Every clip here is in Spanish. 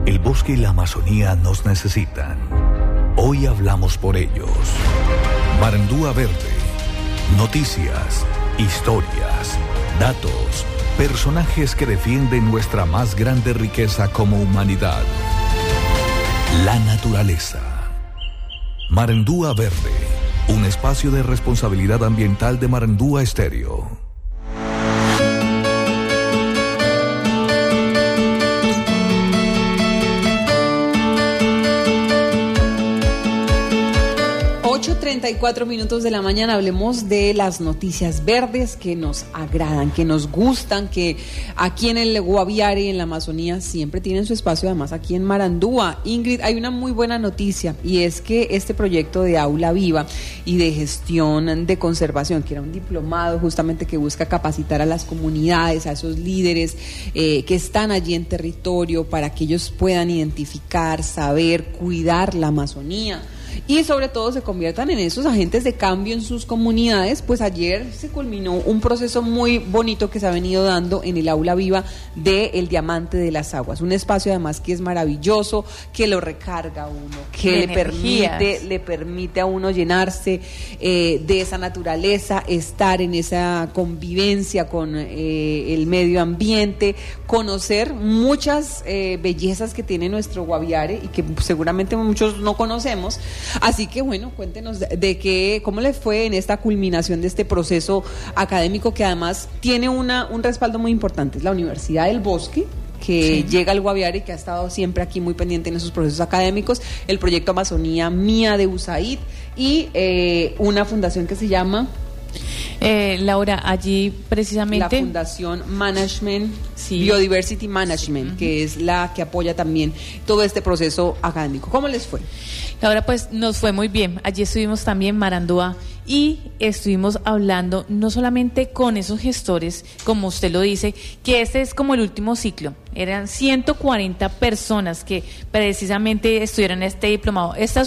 El bosque y la Amazonía nos necesitan. Hoy hablamos por ellos. Marandúa Verde. Noticias, historias, datos, personajes que defienden nuestra más grande riqueza como humanidad. La naturaleza. Marandúa Verde, un espacio de responsabilidad ambiental de Marandúa Estéreo. 8:34 de la mañana. Hablemos de las noticias verdes que nos agradan, que nos gustan, que aquí en el Guaviare, en la Amazonía, siempre tienen su espacio, además aquí en Marandúa. Ingrid, hay una muy buena noticia, y es que este proyecto de Aula Viva y de gestión de conservación, que era un diplomado justamente que busca capacitar a las comunidades, a esos líderes que están allí en territorio, para que ellos puedan identificar, saber, cuidar la Amazonía y sobre todo se conviertan en esos agentes de cambio en sus comunidades. Pues ayer se culminó un proceso muy bonito que se ha venido dando en el Aula Viva de El Diamante de las Aguas, un espacio además que es maravilloso, que lo recarga a uno, que le permite a uno llenarse de esa naturaleza, estar en esa convivencia con el medio ambiente, conocer muchas bellezas que tiene nuestro Guaviare y que seguramente muchos no conocemos. Así que bueno, cuéntenos cómo le fue en esta culminación de este proceso académico, que además tiene un respaldo muy importante. Es la Universidad del Bosque, que llega al Guaviare y que ha estado siempre aquí muy pendiente en esos procesos académicos, el proyecto Amazonía Mía de USAID y una fundación que se llama... Laura, allí precisamente... La Fundación Management, Biodiversity Management, que es la que apoya también todo este proceso académico. ¿Cómo les fue? Laura, pues nos fue muy bien. Allí estuvimos también en Marandúa y estuvimos hablando no solamente con esos gestores, como usted lo dice, que este es como el último ciclo. Eran 140 personas que precisamente estuvieron en este diplomado. Este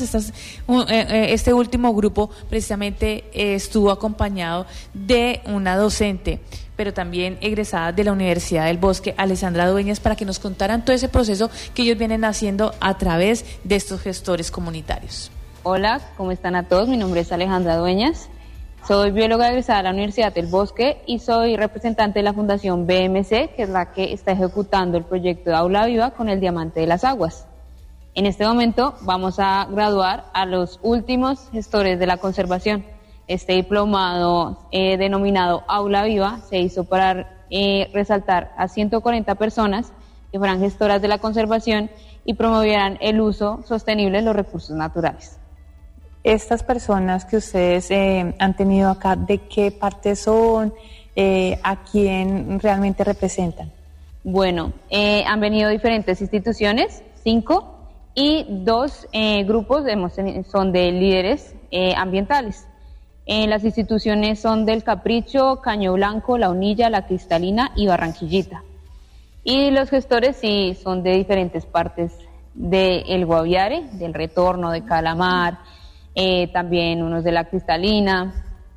último grupo precisamente estuvo acompañado de una docente, pero también egresada de la Universidad del Bosque, Alessandra Dueñas, para que nos contaran todo ese proceso que ellos vienen haciendo a través de estos gestores comunitarios. Hola, ¿cómo están a todos? Mi nombre es Alejandra Dueñas, soy bióloga egresada de la Universidad del Bosque y soy representante de la Fundación BMC, que es la que está ejecutando el proyecto de Aula Viva con el Diamante de las Aguas. En este momento vamos a graduar a los últimos gestores de la conservación. Este diplomado denominado Aula Viva se hizo para resaltar a 140 personas que fueran gestoras de la conservación y promovieran el uso sostenible de los recursos naturales. Estas personas que ustedes han tenido acá, ¿de qué parte son? ¿A quién realmente representan? Bueno, han venido diferentes instituciones, 5, y 2 grupos son de líderes ambientales. Las instituciones son del Capricho, Caño Blanco, La Unilla, La Cristalina y Barranquillita. Y los gestores sí son de diferentes partes del Guaviare, del Retorno, de Calamar, también unos de La Cristalina,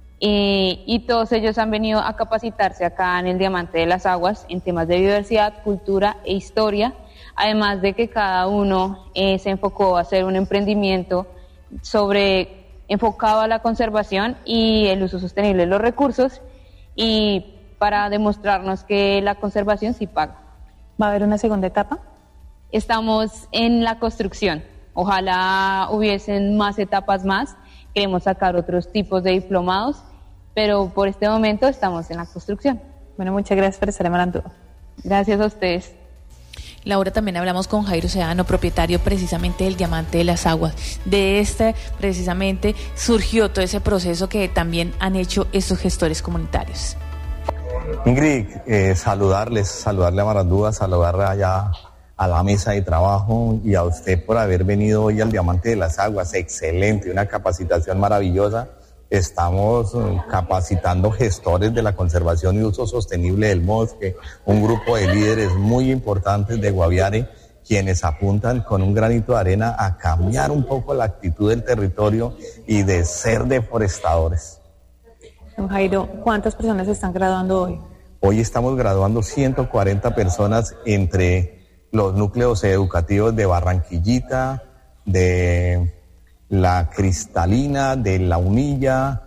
y todos ellos han venido a capacitarse acá en el Diamante de las Aguas en temas de biodiversidad, cultura e historia, además de que cada uno se enfocó a hacer un emprendimiento enfocado a la conservación y el uso sostenible de los recursos, y para demostrarnos que la conservación sí paga. ¿Va a haber una segunda etapa? Estamos en la construcción. Ojalá hubiesen más etapas más. Queremos sacar otros tipos de diplomados, pero por este momento estamos en la construcción. Bueno, muchas gracias por estar en Marandúa. Gracias a ustedes. Laura, también hablamos con Jairo Sedano, propietario precisamente del Diamante de las Aguas. De precisamente surgió todo ese proceso que también han hecho estos gestores comunitarios. Ingrid, saludarle a Marandúa, saludarle allá a la mesa de trabajo y a usted por haber venido hoy al Diamante de las Aguas. Excelente, una capacitación maravillosa. Estamos capacitando gestores de la conservación y uso sostenible del bosque, un grupo de líderes muy importantes de Guaviare, quienes apuntan con un granito de arena a cambiar un poco la actitud del territorio y de ser deforestadores. Don Jairo, ¿cuántas personas se están graduando hoy? Hoy estamos graduando 140 personas entre los núcleos educativos de Barranquillita, de La Cristalina, de La Unilla,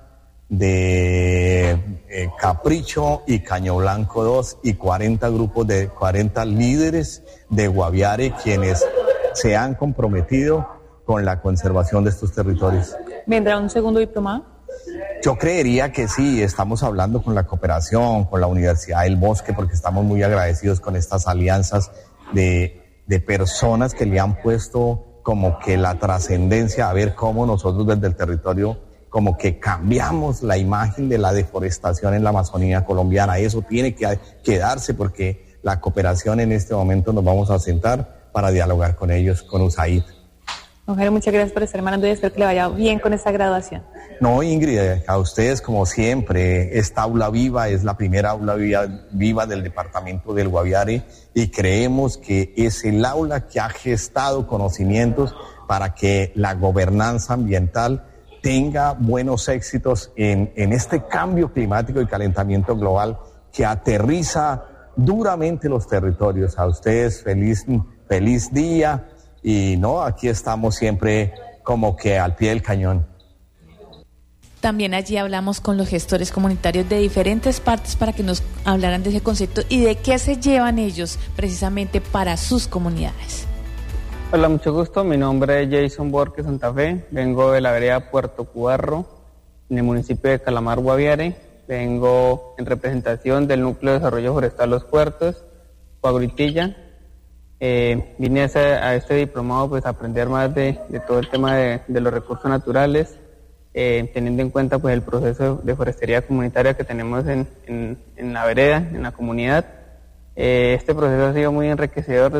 de Capricho y Caño Blanco 2 y 40 grupos de 40 líderes de Guaviare quienes se han comprometido con la conservación de estos territorios. ¿Vendrá un segundo diplomado? Yo creería que sí, estamos hablando con la cooperación, con la Universidad del Bosque, porque estamos muy agradecidos con estas alianzas de personas que le han puesto como que la trascendencia a ver cómo nosotros desde el territorio como que cambiamos la imagen de la deforestación en la Amazonía colombiana. Eso tiene que quedarse porque la cooperación en este momento nos vamos a sentar para dialogar con ellos, con USAID. Mujer, muchas gracias por estar hermanando y espero que le vaya bien con esta graduación. No, Ingrid, a ustedes como siempre, esta aula viva es la primera aula viva del departamento del Guaviare y creemos que es el aula que ha gestado conocimientos para que la gobernanza ambiental tenga buenos éxitos en este cambio climático y calentamiento global que aterriza duramente los territorios. A ustedes feliz día y no, aquí estamos siempre como que al pie del cañón. También allí hablamos con los gestores comunitarios de diferentes partes para que nos hablaran de ese concepto y de qué se llevan ellos precisamente para sus comunidades. Hola, mucho gusto. Mi nombre es Jason Borges Santa Fe. Vengo de la vereda Puerto Cubarro, en el municipio de Calamar, Guaviare. Vengo en representación del Núcleo de Desarrollo Forestal Los Puertos, Coagritilla. Vine a este diplomado pues a aprender más de todo el tema de los recursos naturales, teniendo en cuenta pues el proceso de forestería comunitaria que tenemos en la vereda, en la comunidad. Este proceso ha sido muy enriquecedor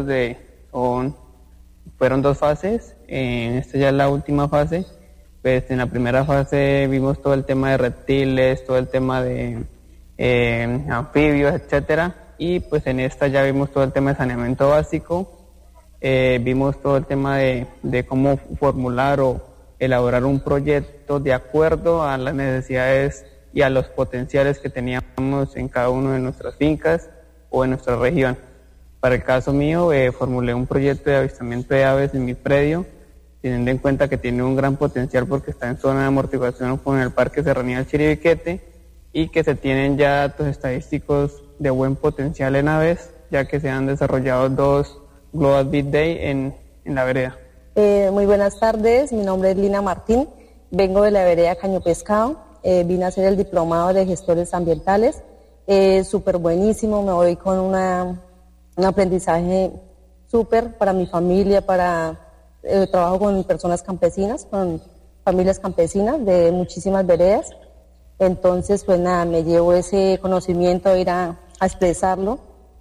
fueron 2 fases, esta ya es la última fase. Pues en la primera fase vimos todo el tema de reptiles, todo el tema de anfibios, etcétera, y pues en esta ya vimos todo el tema de saneamiento básico, vimos todo el tema de cómo formular o elaborar un proyecto de acuerdo a las necesidades y a los potenciales que teníamos en cada una de nuestras fincas o en nuestra región. Para el caso mío, formulé un proyecto de avistamiento de aves en mi predio, teniendo en cuenta que tiene un gran potencial porque está en zona de amortiguación con el Parque Serranía del Chiribiquete y que se tienen ya datos estadísticos de buen potencial en aves, ya que se han desarrollado 2 Global Big Day en la vereda. Muy buenas tardes, mi nombre es Lina Martín, vengo de la vereda Caño Pescado, vine a hacer el diplomado de gestores ambientales, súper buenísimo, me voy con un aprendizaje súper para mi familia, trabajo con personas campesinas, con familias campesinas de muchísimas veredas, entonces pues nada, me llevo ese conocimiento a ir a expresarlo.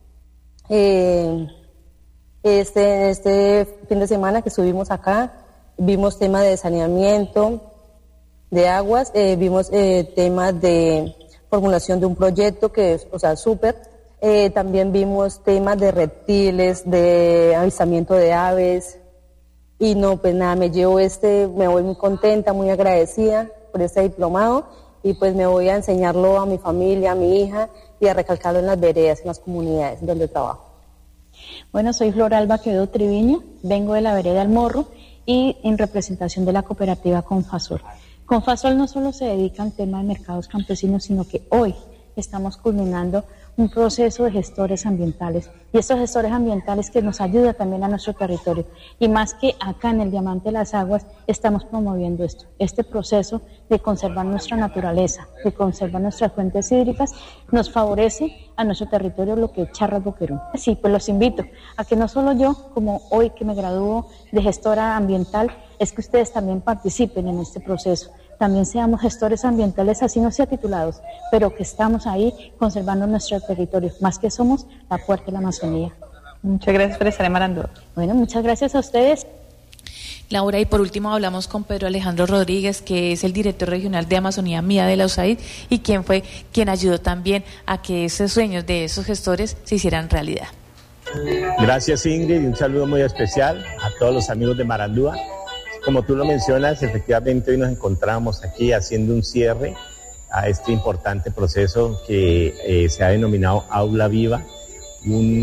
Este fin de semana que estuvimos acá, vimos temas de saneamiento de aguas, vimos temas de formulación de un proyecto que es, súper. También vimos temas de reptiles, de avistamiento de aves. Y no, pues nada, me voy muy contenta, muy agradecida por este diplomado y pues me voy a enseñarlo a mi familia, a mi hija y a recalcarlo en las veredas, en las comunidades donde trabajo. Bueno, soy Flor Alba Quevedo Triviño, vengo de la vereda El Morro y en representación de la cooperativa Confasol. Confasol no solo se dedica al tema de mercados campesinos, sino que hoy estamos culminando un proceso de gestores ambientales y estos gestores ambientales que nos ayuda también a nuestro territorio y más que acá en el Diamante de las Aguas estamos promoviendo este proceso de conservar nuestra naturaleza, de conservar nuestras fuentes hídricas, nos favorece a nuestro territorio lo que es Charras Boquerón. Sí, pues los invito a que no solo yo, como hoy que me gradúo de gestora ambiental, es que ustedes también participen en este proceso. También seamos gestores ambientales, así no sea titulados, pero que estamos ahí conservando nuestro territorio, más que somos la puerta de la Amazonía. Muchas gracias por estar en Marandúa. Bueno, muchas gracias a ustedes. Laura, y por último hablamos con Pedro Alejandro Rodríguez, que es el director regional de Amazonía MIA de la USAID y quien ayudó también a que esos sueños de esos gestores se hicieran realidad. Gracias, Ingrid, y un saludo muy especial a todos los amigos de Marandúa. Como tú lo mencionas, efectivamente hoy nos encontramos aquí haciendo un cierre a este importante proceso que se ha denominado Aula Viva, un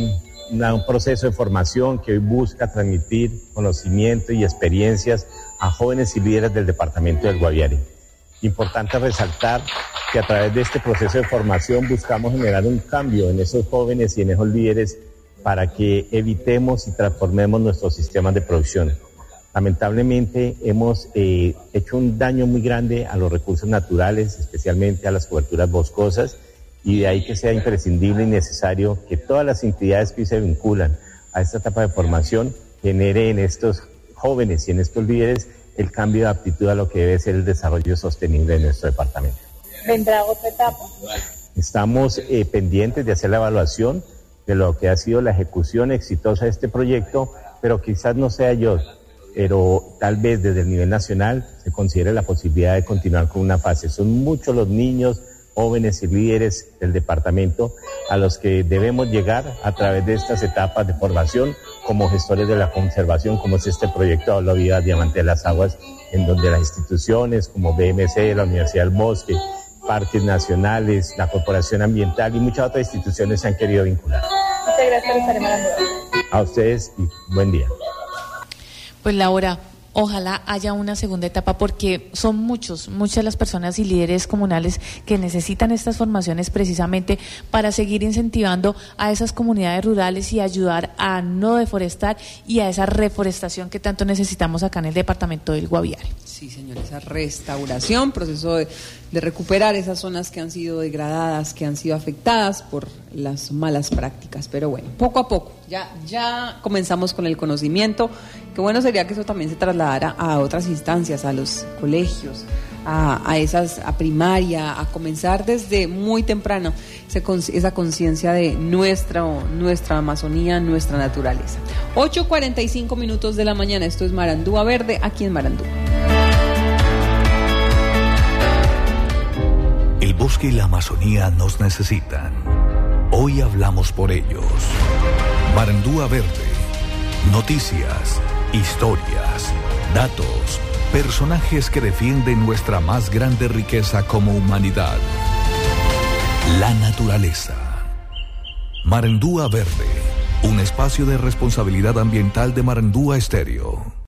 un proceso de formación que hoy busca transmitir conocimiento y experiencias a jóvenes y líderes del departamento del Guaviare. Importante resaltar que a través de este proceso de formación buscamos generar un cambio en esos jóvenes y en esos líderes para que evitemos y transformemos nuestros sistemas de producción. Lamentablemente hemos hecho un daño muy grande a los recursos naturales, especialmente a las coberturas boscosas, y de ahí que sea imprescindible y necesario que todas las entidades que se vinculan a esta etapa de formación genere en estos jóvenes y en estos líderes el cambio de aptitud a lo que debe ser el desarrollo sostenible de nuestro departamento. ¿Vendrá otra etapa? Estamos pendientes de hacer la evaluación de lo que ha sido la ejecución exitosa de este proyecto, pero quizás no sea yo, pero tal vez desde el nivel nacional se considere la posibilidad de continuar con una fase. Son muchos los niños, jóvenes y líderes del departamento a los que debemos llegar a través de estas etapas de formación como gestores de la conservación, como es este proyecto de la Vida Diamante de las Aguas, en donde las instituciones como BMC, la Universidad del Bosque, parques nacionales, la Corporación Ambiental y muchas otras instituciones se han querido vincular. Muchas gracias por estar en Marandúa. A ustedes y buen día. Pues Laura, ojalá haya una segunda etapa porque son muchas las personas y líderes comunales que necesitan estas formaciones precisamente para seguir incentivando a esas comunidades rurales y ayudar a no deforestar y a esa reforestación que tanto necesitamos acá en el departamento del Guaviare. Sí, señor, esa restauración, proceso de recuperar esas zonas que han sido degradadas, que han sido afectadas por las malas prácticas. Pero bueno, poco a poco, ya comenzamos con el conocimiento. Qué bueno sería que eso también se trasladara a otras instancias, a los colegios, a primaria, a comenzar desde muy temprano esa conciencia de nuestra Amazonía, nuestra naturaleza. 8:45 minutos de la mañana, esto es Marandúa Verde, aquí en Marandúa. El bosque y la Amazonía nos necesitan. Hoy hablamos por ellos. Marandúa Verde. Noticias, historias, datos, personajes que defienden nuestra más grande riqueza como humanidad. La naturaleza. Marandúa Verde. Un espacio de responsabilidad ambiental de Marandúa Estéreo.